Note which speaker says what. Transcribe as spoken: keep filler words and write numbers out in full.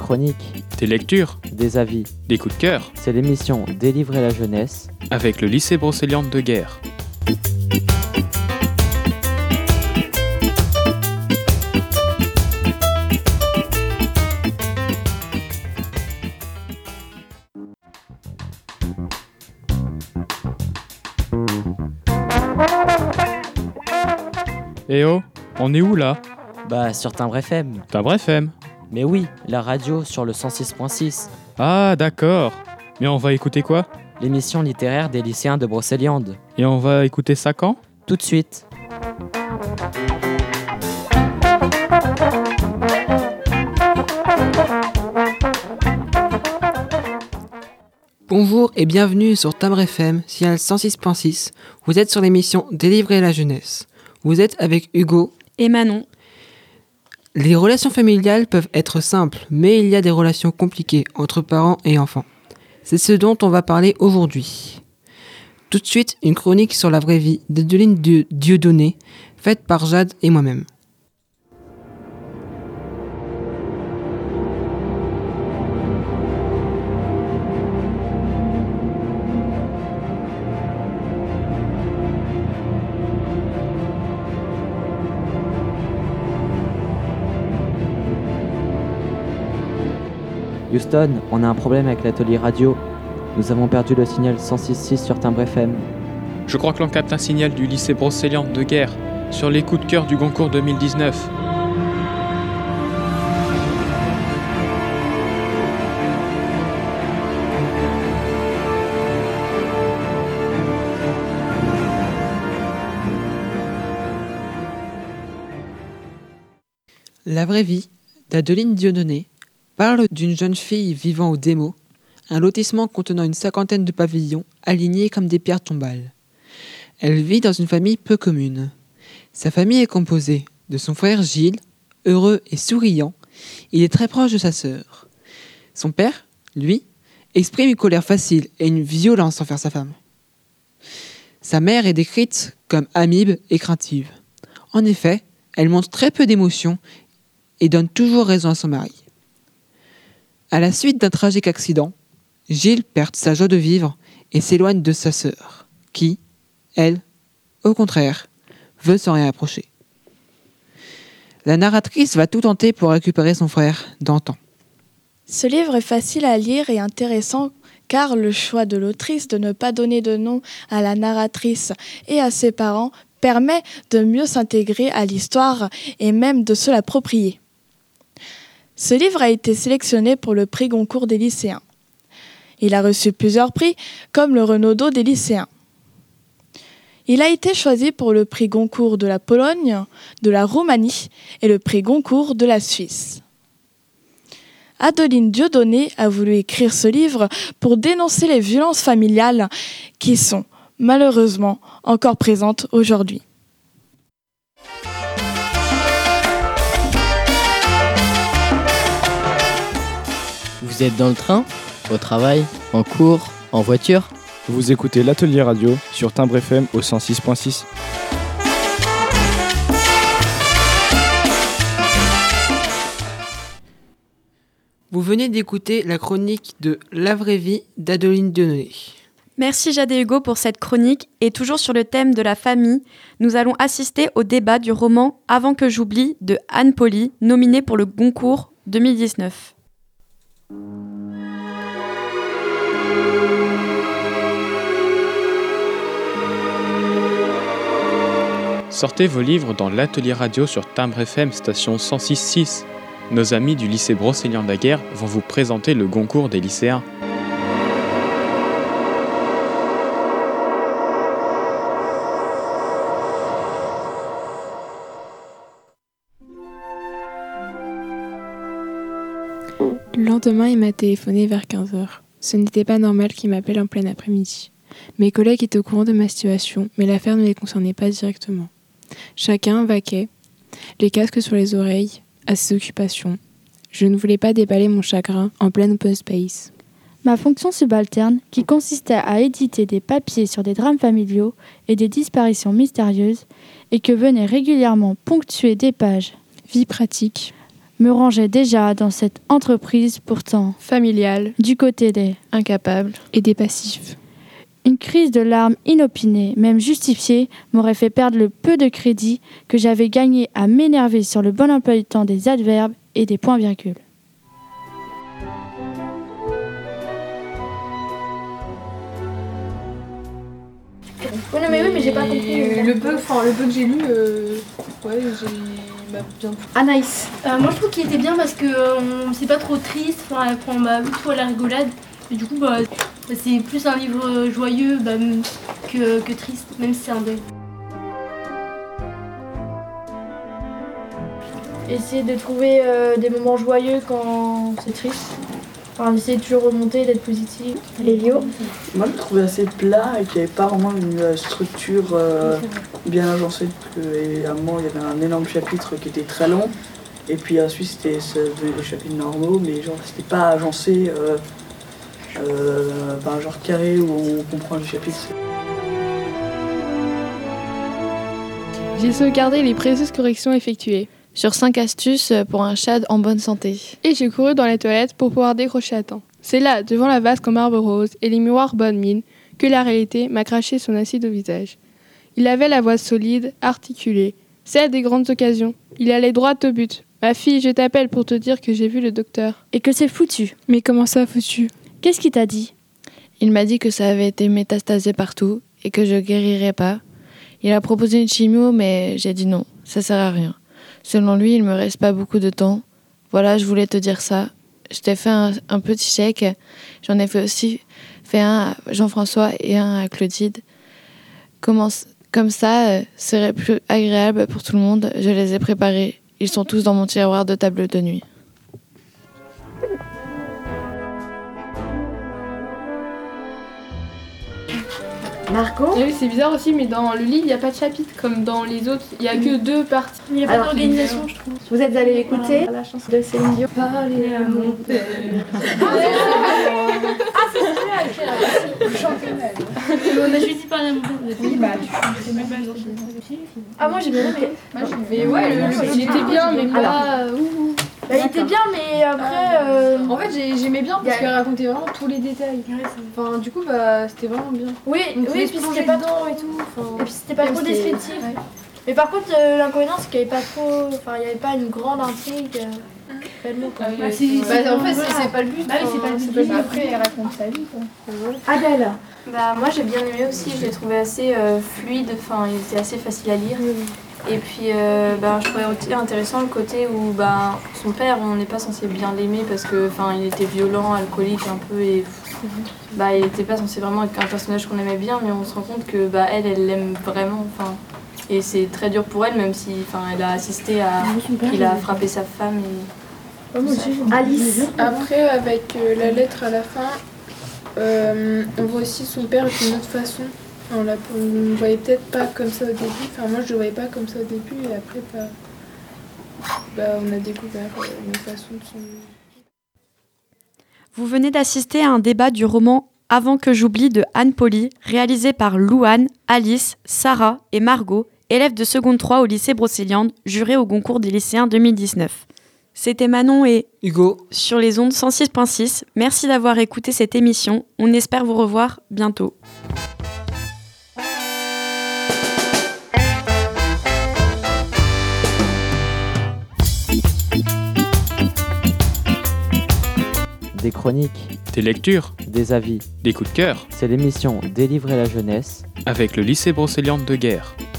Speaker 1: chroniques,
Speaker 2: des lectures,
Speaker 1: des avis,
Speaker 2: des coups de cœur.
Speaker 1: C'est l'émission Délivrer la jeunesse
Speaker 2: avec le lycée Brocéliande de Guer. Eh oh, on est où là ?
Speaker 1: Bah sur Timbre F M.
Speaker 2: Timbre F M ?
Speaker 1: Mais oui, la radio sur le cent six point six.
Speaker 2: Ah d'accord. Mais on va écouter quoi ?
Speaker 1: L'émission littéraire des lycéens de Brocéliande.
Speaker 2: Et on va écouter ça quand ?
Speaker 1: Tout de suite.
Speaker 3: Bonjour et bienvenue sur Timbre F M, signal cent six point six. Vous êtes sur l'émission Délivrer la jeunesse. Vous êtes avec Hugo
Speaker 4: et Manon.
Speaker 3: Les relations familiales peuvent être simples, mais il y a des relations compliquées entre parents et enfants. C'est ce dont on va parler aujourd'hui. Tout de suite, une chronique sur la vraie vie d'Adeline Dieudonné, faite par Jade et moi-même.
Speaker 1: Houston, on a un problème avec l'atelier radio. Nous avons perdu le signal cent six point six sur Timbre F M.
Speaker 2: Je crois que l'on capte un signal du lycée Brocéliande de Guer, sur les coups de cœur du Goncourt deux mille dix-neuf.
Speaker 3: La vraie vie d'Adeline Dieudonné parle d'une jeune fille vivant au Démo, un lotissement contenant une cinquantaine de pavillons alignés comme des pierres tombales. Elle vit dans une famille peu commune. Sa famille est composée de son frère Gilles, heureux et souriant. Il est très proche de sa sœur. Son père, lui, exprime une colère facile et une violence envers sa femme. Sa mère est décrite comme amibe et craintive. En effet, elle montre très peu d'émotion et donne toujours raison à son mari. À la suite d'un tragique accident, Gilles perd sa joie de vivre et s'éloigne de sa sœur, qui, elle, au contraire, veut s'en réapprocher. La narratrice va tout tenter pour récupérer son frère d'antan.
Speaker 4: Ce livre est facile à lire et intéressant car le choix de l'autrice de ne pas donner de nom à la narratrice et à ses parents permet de mieux s'intégrer à l'histoire et même de se l'approprier. Ce livre a été sélectionné pour le prix Goncourt des lycéens. Il a reçu plusieurs prix, comme le Renaudot des lycéens. Il a été choisi pour le prix Goncourt de la Pologne, de la Roumanie et le prix Goncourt de la Suisse. Adeline Dieudonné a voulu écrire ce livre pour dénoncer les violences familiales qui sont, malheureusement, encore présentes aujourd'hui.
Speaker 5: Vous êtes dans le train, au travail, en cours, en voiture ?
Speaker 6: Vous écoutez l'atelier radio sur Timbre F M au cent six point six.
Speaker 3: Vous venez d'écouter la chronique de La vraie vie d'Adeline Dieudonné.
Speaker 4: Merci Jade et Hugo pour cette chronique et toujours sur le thème de la famille, nous allons assister au débat du roman Avant que j'oublie de Anne Poly, nominé pour le Goncourt deux mille dix-neuf.
Speaker 2: Sortez vos livres dans l'atelier radio sur Timbre F M station cent six point six. Nos amis du lycée Brocéliande de Guer vont vous présenter le Goncourt des lycéens.
Speaker 7: Le lendemain, il m'a téléphoné vers quinze heures. Ce n'était pas normal qu'il m'appelle en plein après-midi. Mes collègues étaient au courant de ma situation, mais l'affaire ne les concernait pas directement. Chacun vaquait, les casques sur les oreilles, à ses occupations. Je ne voulais pas déballer mon chagrin en plein open space.
Speaker 8: Ma fonction subalterne, qui consistait à éditer des papiers sur des drames familiaux et des disparitions mystérieuses, et que venaient régulièrement ponctuer des pages
Speaker 7: Vie pratique,
Speaker 8: me rangeais déjà dans cette entreprise pourtant
Speaker 7: Familial
Speaker 8: du côté des
Speaker 4: Incapable.
Speaker 7: et des passifs.
Speaker 8: Une crise de larmes inopinée, même justifiée, m'aurait fait perdre le peu de crédit que j'avais gagné à m'énerver sur le bon emploi du temps des adverbes et des points-virgules.
Speaker 9: Oui, non, mais oui, mais j'ai pas compris.
Speaker 10: Et le peu, enfin, le peu que j'ai lu, euh, ouais, j'ai bah, bien plu.
Speaker 9: Ah, nice. Euh, moi, je trouve qu'il était bien parce que euh, c'est pas trop triste. Enfin, elle prend bah, tout à la rigolade. Et du coup, bah, c'est plus un livre joyeux bah, que, que triste, même si c'est un deuil.
Speaker 8: Essayer de trouver euh, des moments joyeux quand c'est triste. Enfin, essayer de toujours remonter, d'être positif.
Speaker 9: Elio.
Speaker 11: Moi, je le trouvais assez plat et qu'il n'y avait pas vraiment une euh, structure euh, bien agencée. Parce que, et à un moment, il y avait un énorme chapitre qui était très long. Et puis ensuite, c'était des chapitres normaux, mais genre, c'était pas agencé euh, euh, par un genre carré où on comprend le chapitre.
Speaker 7: J'ai sauvegardé les précieuses corrections effectuées.
Speaker 4: Sur cinq astuces pour un chat en bonne santé.
Speaker 7: Et j'ai couru dans les toilettes pour pouvoir décrocher à temps. C'est là, devant la vasque en marbre rose et les miroirs bonne mine, que la réalité m'a craché son acide au visage. Il avait la voix solide, articulée, celle des grandes occasions. Il allait droit au but. Ma fille, je t'appelle pour te dire que j'ai vu le docteur.
Speaker 8: Et que c'est foutu.
Speaker 7: Mais comment ça, foutu?
Speaker 8: Qu'est-ce qu'il t'a dit?
Speaker 4: Il m'a dit que ça avait été métastasé partout et que je guérirais pas. Il a proposé une chimio, mais j'ai dit non, ça sert à rien. Selon lui, il me reste pas beaucoup de temps. Voilà, je voulais te dire ça. Je t'ai fait un, un petit chèque. J'en ai fait aussi fait un à Jean-François et un à Clotilde. Comment, comme ça, euh, serait plus agréable pour tout le monde. Je les ai préparés. Ils sont tous dans mon tiroir de table de nuit.
Speaker 9: Margot.
Speaker 10: Oui, c'est bizarre aussi, mais dans le livre, il n'y a pas de chapitre comme dans les autres. Il n'y a que deux parties.
Speaker 9: Il n'y a pas d'organisation, je trouve. Vous êtes allés écouter la chanson de Céline Dion. Parler à mon père. Ah, c'est vrai, ok. Championnat. On a juste dit parler à mon père. Oui, bah, tu chantais même pas. Ah, moi j'ai bien aimé.
Speaker 10: Mais ouais, le, le, il était bien, mais pas. Ouh.
Speaker 9: Bah, il était bien, mais après. Euh...
Speaker 10: En fait, j'aimais bien parce qu'elle racontait vraiment tous les détails. Enfin, du coup, bah, c'était vraiment bien.
Speaker 9: Oui,
Speaker 10: donc,
Speaker 9: oui, puis c'était pas
Speaker 10: dedans et tout. Enfin,
Speaker 9: et puis c'était pas trop descriptif. Ouais. Mais par contre, euh, l'inconvénient, c'est qu'il n'y avait pas trop. Enfin, il n'y avait pas une grande intrigue. Euh, réellement, quoi.
Speaker 10: Bah, si, bah, en fait, c'est pas le but.
Speaker 9: Bah oui, c'est pas le but.
Speaker 10: Après, elle raconte sa vie, quoi.
Speaker 9: Adèle.
Speaker 12: Bah, moi, j'ai bien aimé aussi. Je l'ai trouvé assez euh, fluide. Enfin, il était assez facile à lire. Et puis, euh, bah, je trouvais aussi intéressant le côté où bah, son père, on n'est pas censé bien l'aimer parce que, enfin, il était violent, alcoolique un peu et bah, il n'était pas censé vraiment être un personnage qu'on aimait bien, mais on se rend compte que bah, elle, elle l'aime vraiment. Enfin, et c'est très dur pour elle, même si, enfin, elle a assisté à qu'il a frappé sa femme. Et...
Speaker 9: Alice.
Speaker 10: Après, avec euh, la lettre à la fin, euh, on voit aussi son père d'une autre façon. On ne le voyait peut-être pas comme ça au début. Enfin, moi, je le voyais pas comme ça au début. Et après, bah, bah, on a découvert euh, une façon de son...
Speaker 13: Vous venez d'assister à un débat du roman « Avant que j'oublie » de Anne Pauly, réalisé par Louane, Alice, Sarah et Margot, élèves de seconde trois au lycée Brocéliande, jurés au concours des lycéens deux mille dix-neuf. C'était Manon et
Speaker 3: Hugo
Speaker 13: sur les ondes cent six virgule six. Merci d'avoir écouté cette émission. On espère vous revoir bientôt.
Speaker 1: Des chroniques,
Speaker 2: des lectures,
Speaker 1: des avis,
Speaker 2: des coups de cœur.
Speaker 1: C'est l'émission Délivrer la jeunesse
Speaker 2: avec le lycée Brocéliande de Guerre.